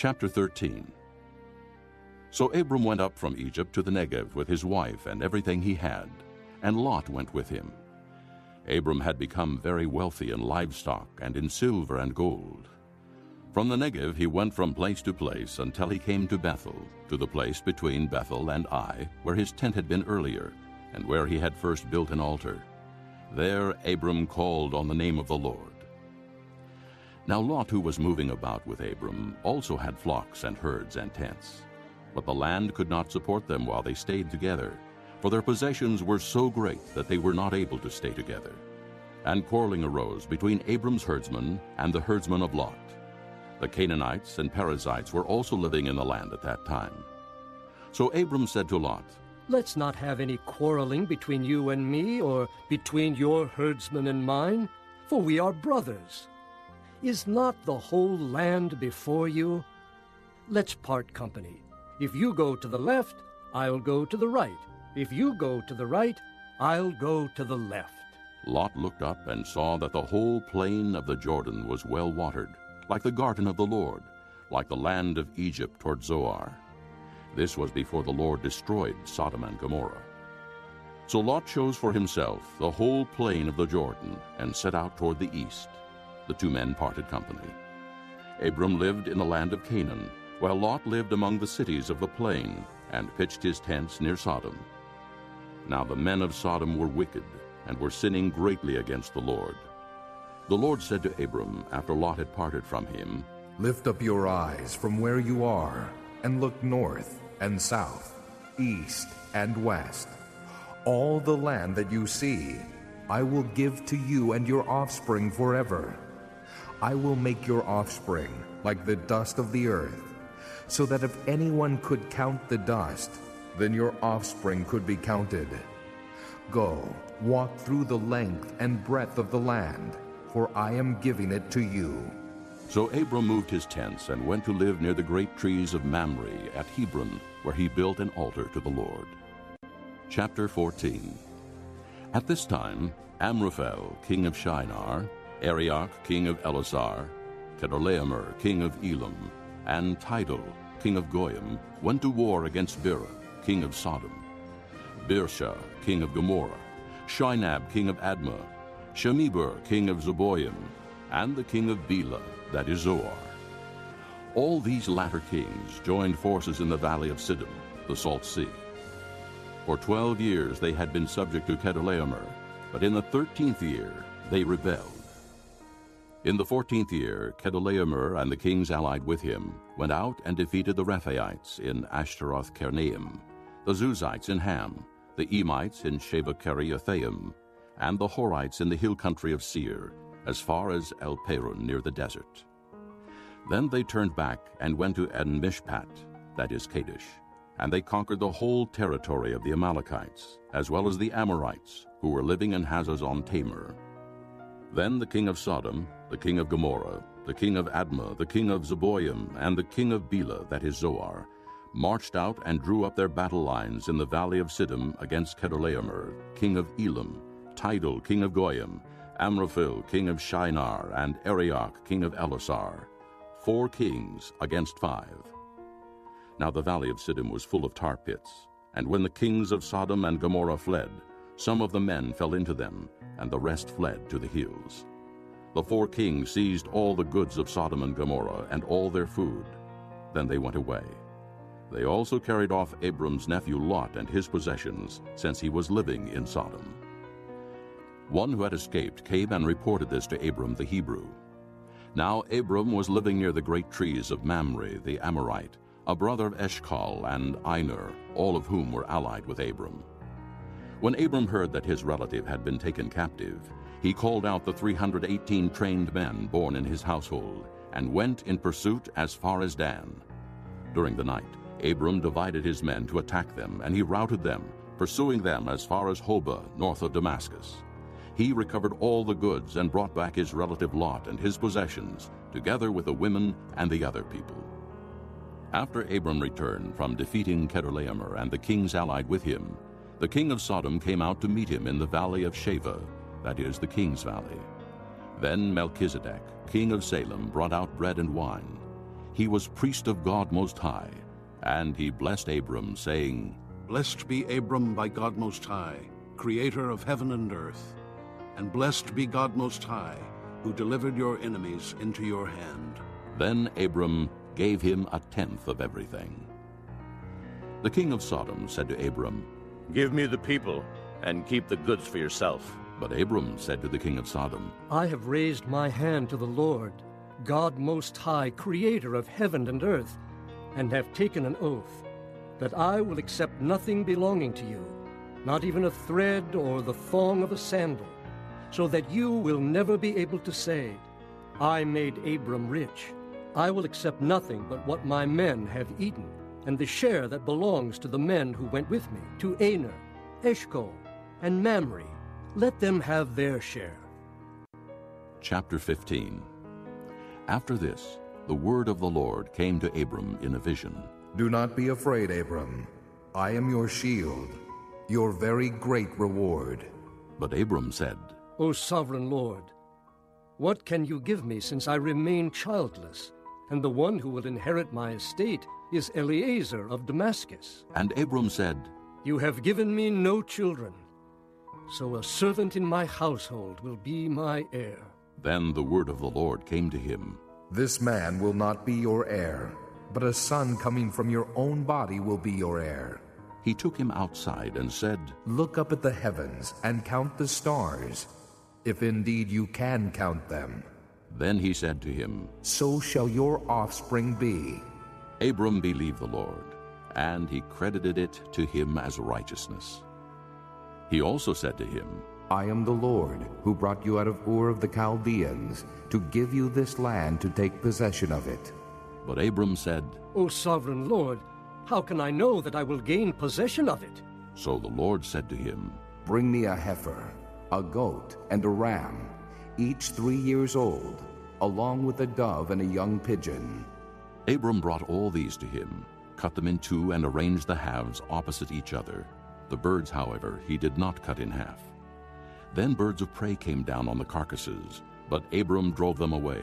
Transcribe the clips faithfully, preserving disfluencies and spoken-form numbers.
Chapter thirteen. So Abram went up from Egypt to the Negev with his wife and everything he had, and Lot went with him. Abram had become very wealthy in livestock and in silver and gold. From the Negev he went from place to place until he came to Bethel, to the place between Bethel and Ai, where his tent had been earlier, and where he had first built an altar. There Abram called on the name of the Lord. Now Lot, who was moving about with Abram, also had flocks and herds and tents. But the land could not support them while they stayed together, for their possessions were so great that they were not able to stay together. And quarreling arose between Abram's herdsmen and the herdsmen of Lot. The Canaanites and Perizzites were also living in the land at that time. So Abram said to Lot, "Let's not have any quarreling between you and me, or between your herdsmen and mine, for we are brothers. Is not the whole land before you? Let's part company. If you go to the left, I'll go to the right. If you go to the right, I'll go to the left." Lot looked up and saw that the whole plain of the Jordan was well watered, like the garden of the Lord, like the land of Egypt toward Zoar. This was before the Lord destroyed Sodom and Gomorrah. So Lot chose for himself the whole plain of the Jordan and set out toward the east. The two men parted company. Abram lived in the land of Canaan, while Lot lived among the cities of the plain and pitched his tents near Sodom. Now the men of Sodom were wicked and were sinning greatly against the Lord. The Lord said to Abram, after Lot had parted from him, "Lift up your eyes from where you are, and look north and south, east and west. All the land that you see, I will give to you and your offspring forever. I will make your offspring like the dust of the earth, so that if anyone could count the dust, then your offspring could be counted. Go, walk through the length and breadth of the land, for I am giving it to you." So Abram moved his tents and went to live near the great trees of Mamre at Hebron, where he built an altar to the Lord. Chapter fourteen. At this time, Amraphel, king of Shinar, Arioch, king of Elasar, Chedorlaomer, king of Elam, and Tidal, king of Goyim, went to war against Bera, king of Sodom, Birsha, king of Gomorrah, Shinab, king of Admah, Shemeber, king of Zeboim, and the king of Bela, that is Zoar. All these latter kings joined forces in the valley of Siddim, the Salt Sea. For twelve years they had been subject to Chedorlaomer, but in the thirteenth year they rebelled. In the fourteenth year, Chedorlaomer and the kings allied with him went out and defeated the Rephaites in Ashtaroth-Karnaim, the Zuzites in Ham, the Emites in Sheba-Kiriathaim, and the Horites in the hill country of Seir, as far as El-Paran near the desert. Then they turned back and went to En-Mishpat, that is Kadesh, and they conquered the whole territory of the Amalekites, as well as the Amorites, who were living in Hazazon-Tamar. Then the king of Sodom, the king of Gomorrah, the king of Admah, the king of Zeboim, and the king of Bela, that is Zoar, marched out and drew up their battle lines in the valley of Siddim against Chedorlaomer, king of Elam, Tidal, king of Goyim, Amraphel, king of Shinar, and Arioch, king of Elasar, four kings against five. Now the valley of Siddim was full of tar pits, and when the kings of Sodom and Gomorrah fled, some of the men fell into them, and the rest fled to the hills. The four kings seized all the goods of Sodom and Gomorrah and all their food. Then they went away. They also carried off Abram's nephew Lot and his possessions, since he was living in Sodom. One who had escaped came and reported this to Abram the Hebrew. Now Abram was living near the great trees of Mamre the Amorite, a brother of Eshcol and Aner, all of whom were allied with Abram. When Abram heard that his relative had been taken captive, he called out the three hundred eighteen trained men born in his household, and went in pursuit as far as Dan. During the night, Abram divided his men to attack them, and he routed them, pursuing them as far as Hobah, north of Damascus. He recovered all the goods and brought back his relative Lot and his possessions, together with the women and the other people. After Abram returned from defeating Chedorlaomer and the kings allied with him, the king of Sodom came out to meet him in the valley of Shaveh, that is the king's valley. Then Melchizedek, king of Salem, brought out bread and wine. he was priest of God Most High, and he blessed Abram, saying, Blessed be Abram by God Most High, creator of heaven and earth. And blessed be God Most High, who delivered your enemies into your hand. Then Abram gave him a tenth of everything. The king of Sodom said to Abram, Give me the people, and keep the goods for yourself. But Abram said to the king of Sodom, I have raised my hand to the Lord, God Most High, creator of heaven and earth, and have taken an oath, that I will accept nothing belonging to you, not even a thread or the thong of a sandal, so that you will never be able to say, I made Abram rich. I will accept nothing but what my men have eaten, and the share that belongs to the men who went with me, to Aner, Eshcol, and Mamre. Let them have their share. Chapter fifteen. After this, the word of the Lord came to Abram in a vision. Do not be afraid, Abram. I am your shield, your very great reward. But Abram said, O sovereign Lord, what can you give me since I remain childless, and the one who will inherit my estate is Eliezer of Damascus? And Abram said, You have given me no children, so a servant in my household will be my heir. Then the word of the Lord came to him, This man will not be your heir, but a son coming from your own body will be your heir. He took him outside and said, Look up at the heavens and count the stars, if indeed you can count them. Then he said to him, So shall your offspring be. Abram believed the Lord, and he credited it to him as righteousness. He also said to him, I am the Lord, who brought you out of Ur of the Chaldeans, to give you this land to take possession of it. But Abram said, O sovereign Lord, how can I know that I will gain possession of it? So the Lord said to him, Bring me a heifer, a goat, and a ram, each three years old, along with a dove and a young pigeon. Abram brought all these to him, cut them in two, and arranged the halves opposite each other. The birds, however, he did not cut in half. Then birds of prey came down on the carcasses, but Abram drove them away.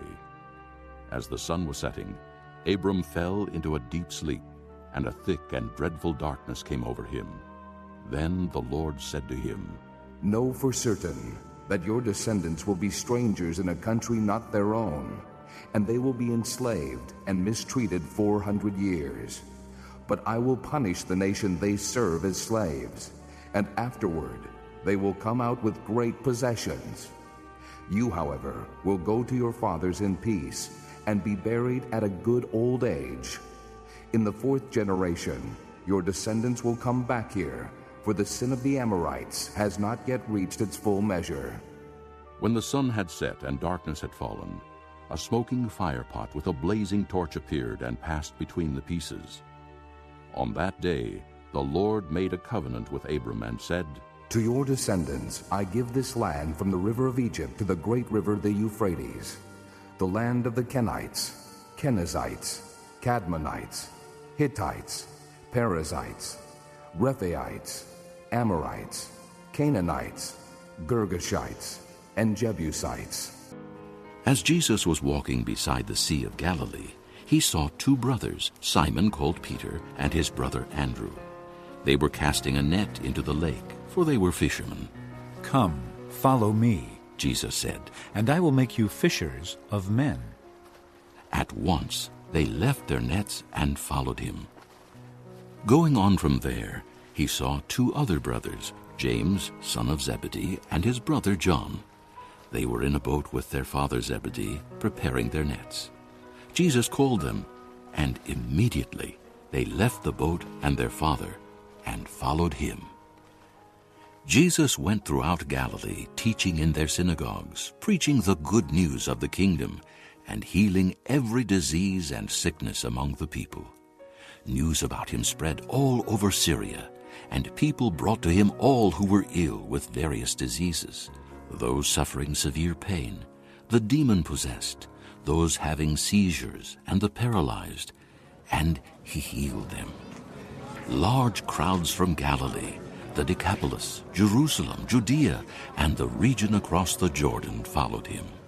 As the sun was setting, Abram fell into a deep sleep, and a thick and dreadful darkness came over him. Then the Lord said to him, Know for certain that your descendants will be strangers in a country not their own, and they will be enslaved and mistreated four hundred years. But I will punish the nation they serve as slaves, and afterward they will come out with great possessions. You, however, will go to your fathers in peace, and be buried at a good old age. In the fourth generation, your descendants will come back here, for the sin of the Amorites has not yet reached its full measure. When the sun had set and darkness had fallen, a smoking firepot with a blazing torch appeared and passed between the pieces. On that day the Lord made a covenant with Abram and said, To your descendants I give this land from the river of Egypt to the great river the Euphrates, the land of the Kenites, Kenizzites, Cadmonites, Hittites, Perizzites, Rephaites, Amorites, Canaanites, Girgashites, and Jebusites. As Jesus was walking beside the Sea of Galilee, he saw two brothers, Simon called Peter, and his brother Andrew. They were casting a net into the lake, for they were fishermen. Come, follow me, Jesus said, and I will make you fishers of men. At once they left their nets and followed him. Going on from there, he saw two other brothers, James, son of Zebedee, and his brother John. They were in a boat with their father Zebedee, preparing their nets. Jesus called them, and immediately they left the boat and their father and followed him. Jesus went throughout Galilee, teaching in their synagogues, preaching the good news of the kingdom, and healing every disease and sickness among the people. News about him spread all over Syria, and people brought to him all who were ill with various diseases, those suffering severe pain, the demon-possessed, those having seizures, and the paralyzed, and he healed them. Large crowds from Galilee, the Decapolis, Jerusalem, Judea, and the region across the Jordan followed him.